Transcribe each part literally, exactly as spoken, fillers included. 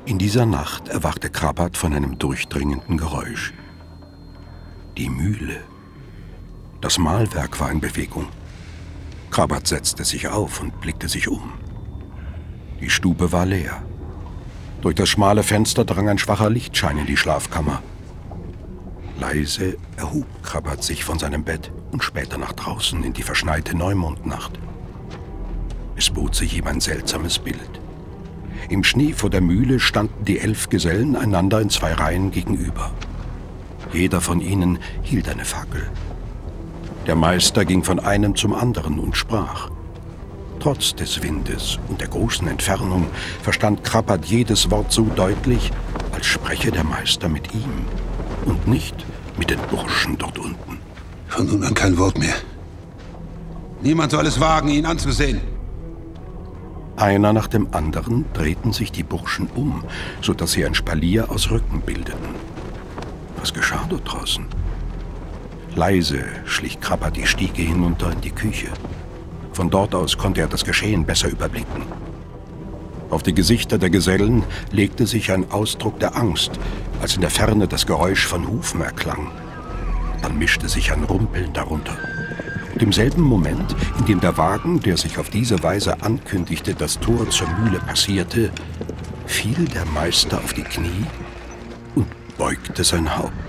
In dieser Nacht erwachte Krabat von einem durchdringenden Geräusch. Die Mühle. Das Mahlwerk war in Bewegung. Krabat setzte sich auf und blickte sich um. Die Stube war leer. Durch das schmale Fenster drang ein schwacher Lichtschein in die Schlafkammer. Leise erhob Krabat sich von seinem Bett und spähte nach draußen in die verschneite Neumondnacht. Es bot sich ihm ein seltsames Bild. Im Schnee vor der Mühle standen die elf Gesellen einander in zwei Reihen gegenüber. Jeder von ihnen hielt eine Fackel. Der Meister ging von einem zum anderen und sprach. Trotz des Windes und der großen Entfernung verstand Krabat jedes Wort so deutlich, als spreche der Meister mit ihm und nicht mit den Burschen dort unten. Von nun an kein Wort mehr. Niemand soll es wagen, ihn anzusehen. Einer nach dem anderen drehten sich die Burschen um, sodass sie ein Spalier aus Rücken bildeten. Was geschah dort draußen? Leise schlich Krabat die Stiege hinunter in die Küche. Von dort aus konnte er das Geschehen besser überblicken. Auf die Gesichter der Gesellen legte sich ein Ausdruck der Angst, als in der Ferne das Geräusch von Hufen erklang. Dann mischte sich ein Rumpeln darunter. Und im selben Moment, in dem der Wagen, der sich auf diese Weise ankündigte, das Tor zur Mühle passierte, fiel der Meister auf die Knie und beugte sein Haupt.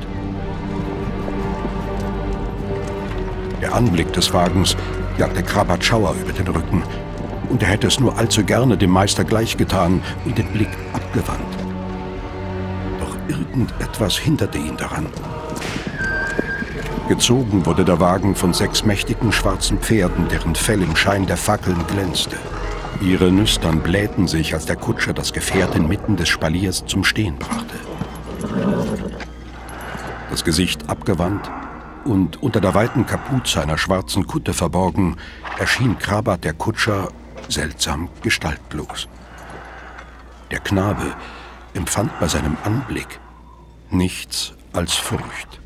Der Anblick des Wagens jagte Krabat Schauer über den Rücken, und er hätte es nur allzu gerne dem Meister gleichgetan und den Blick abgewandt. Doch irgendetwas hinderte ihn daran. Gezogen wurde der Wagen von sechs mächtigen schwarzen Pferden, deren Fell im Schein der Fackeln glänzte. Ihre Nüstern blähten sich, als der Kutscher das Gefährt inmitten des Spaliers zum Stehen brachte. Das Gesicht abgewandt und unter der weiten Kapuze einer schwarzen Kutte verborgen, erschien Krabat der Kutscher seltsam gestaltlos. Der Knabe empfand bei seinem Anblick nichts als Furcht.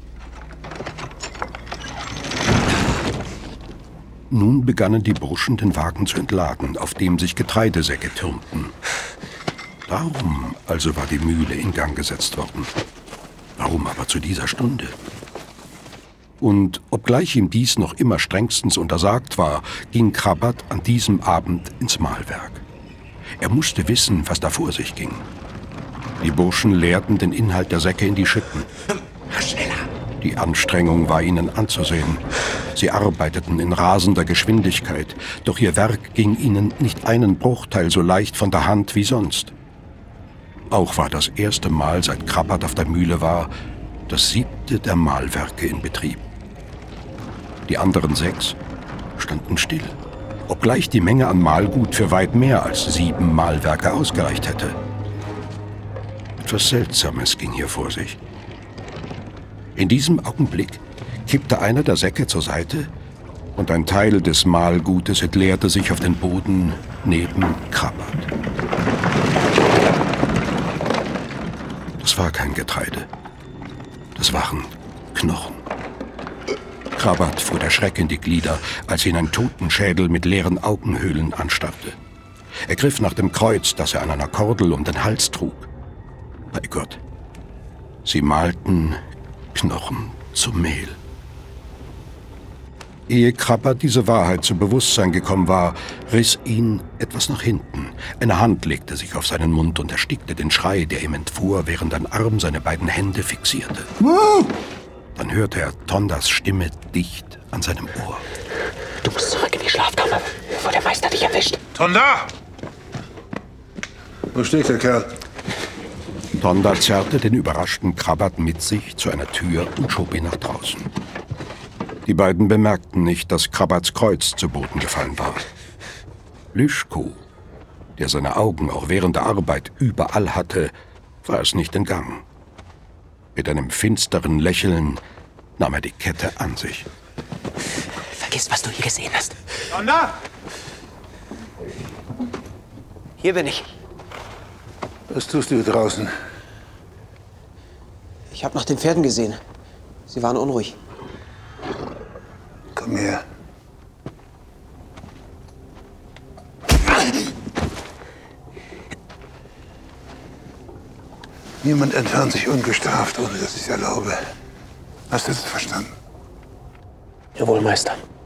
Nun begannen die Burschen, den Wagen zu entladen, auf dem sich Getreidesäcke türmten. Darum also war die Mühle in Gang gesetzt worden. Warum aber zu dieser Stunde? Und obgleich ihm dies noch immer strengstens untersagt war, ging Krabat an diesem Abend ins Mahlwerk. Er musste wissen, was da vor sich ging. Die Burschen leerten den Inhalt der Säcke in die Schütten. Schneller! Die Anstrengung war ihnen anzusehen. Sie arbeiteten in rasender Geschwindigkeit, doch ihr Werk ging ihnen nicht einen Bruchteil so leicht von der Hand wie sonst. Auch war das erste Mal, seit Krabat auf der Mühle war, das siebte der Mahlwerke in Betrieb. Die anderen sechs standen still, obgleich die Menge an Mahlgut für weit mehr als sieben Mahlwerke ausgereicht hätte. Etwas Seltsames ging hier vor sich. In diesem Augenblick kippte einer der Säcke zur Seite und ein Teil des Mahlgutes entleerte sich auf den Boden neben Krabat. Das war kein Getreide. Das waren Knochen. Krabat fuhr der Schreck in die Glieder, als ihn ein Totenschädel mit leeren Augenhöhlen anstarrte. Er griff nach dem Kreuz, das er an einer Kordel um den Hals trug. Bei Gott, sie mahlten Knochen zu Mehl. Ehe Krabat diese Wahrheit zum Bewusstsein gekommen war, riss ihn etwas nach hinten. Eine Hand legte sich auf seinen Mund und erstickte den Schrei, der ihm entfuhr, während ein Arm seine beiden Hände fixierte. Dann hörte er Tondas Stimme dicht an seinem Ohr. Du musst zurück in die Schlafkammer, bevor der Meister dich erwischt. Tonda! Wo steht der Kerl? Tonda zerrte den überraschten Krabat mit sich zu einer Tür und schob ihn nach draußen. Die beiden bemerkten nicht, dass Krabats Kreuz zu Boden gefallen war. Lischko, der seine Augen auch während der Arbeit überall hatte, war es nicht entgangen. Mit einem finsteren Lächeln nahm er die Kette an sich. Vergiss, was du hier gesehen hast. Tonda! Hier bin ich. Was tust du draußen? Ich habe nach den Pferden gesehen. Sie waren unruhig. Komm her. Niemand entfernt sich ungestraft, ohne dass ich es erlaube. Hast du das verstanden? Jawohl, Meister.